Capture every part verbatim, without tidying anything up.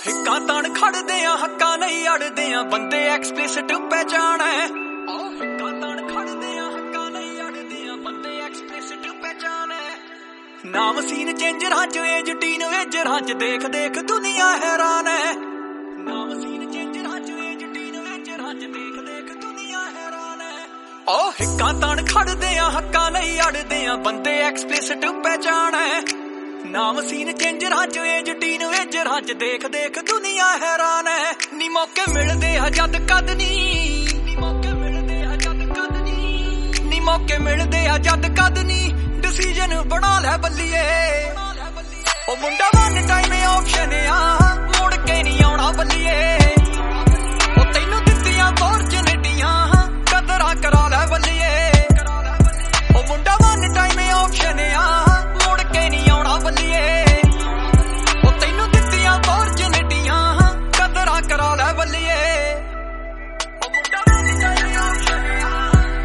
हिक्का तान खड़दे आ हक्का नहीं अड़दे आ बंदे एक्सप्लिसिट पहचान है। हिक्का तान खड़दे आ हक्का नहीं अड़दे आ बंदे एक्सप्लिसिट पहचान है। नाम सीन चेंजरां च एज टीन वेजरां च देख देख दुनिया हैरान है। नाम सीन चेंजरां च एज टीन वेजरां च देख देख दुनिया हैरान है। ओ हिक्का तान खड़दे आ हक्का नहीं अड़दे आ बंदे एक्सप्लिसिट पहचान है। नाम सीन चेंजरां च एज टीन वेजरां च देख देख दुनिया हैरान है। नी मौके मिलदे आ जद कद नी नी मौके मिलदे आ जद कद नी नी मौके मिलदे आ जद कद नी डिसीजन बना ले बल्लिए। ओ मुंडा वन टाइम ऑप्शन आ मुड़ के नहीं आउणा बल्लिए। ओ तैनू दित्तियां अपॉर्चुनिटियां कदरां करा ले बल्लिए। ओ मुंडा वन टाइम ऑप्शन आ मुड़ के नहीं आउणा बल्लिए। ओ तैनू दित्तियां अपॉर्चुनिटियां कदरां करा ले बल्लिए। ओ मुंडा वन टाइम ऑप्शन आ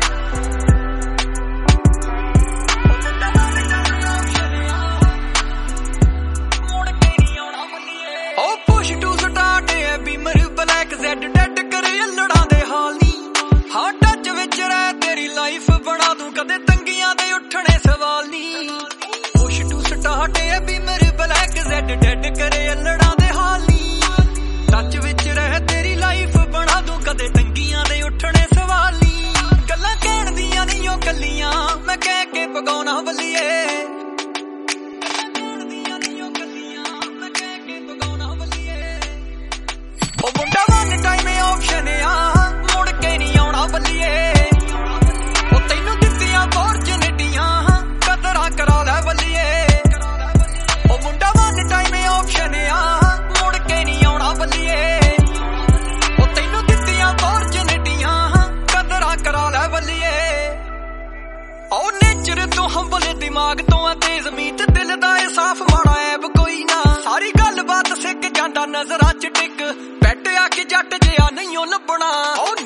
ओ मुंडा वन टाइम ऑप्शन आ मुड़ के नहीं आउणा बल्लिए। ओ पुश टू स्टार्ट है बीमर ब्लैक जेड डेड करे अल्लड़ां दे हाल नी। हां टच विच रह तेरी लाइफ बना दूं कदे तंगियां दे उठणे सवाल नी। पुश टू स्टार्ट है बीमर ब्लैक जेड डेड करे अल्लड़ां दे हाल नी। टच विच रह तेरी लाइफ बना दूं कदे तंगियां दे उठणे सवाल नी। गल्लां कहण दियां नहीं ओ कल्लियां मैं कह के पगाउणा बल्लिए। गल्लां कहण दियां नहीं ओ कल्लियां मैं कह के पगाउणा बल्लिए। ओ मुंडा वन टाइम ऑप्शन आ मुड़ के नहीं आउणा बल्लिए। ओ तैनू दित्तियां अपॉर्चुनिटियां कदरां करा ले बल्लिए। ओ मुंडा वन टाइम ऑप्शन आ मुड़ के नहीं आउणा बल्लिए। ओ तैनू दित्तियां अपॉर्चुनिटियां कदरां करा ले बल्लिए। ओ नेचर तो हंबल दिमाग तो आ तेज मीत दिल दा ए साफ माड़ा ऐब कोई ना। सारी गल बात सिक जांदा नजरां च टिक बैठ आ के जट जिहा नहीं ओ लभना। ओ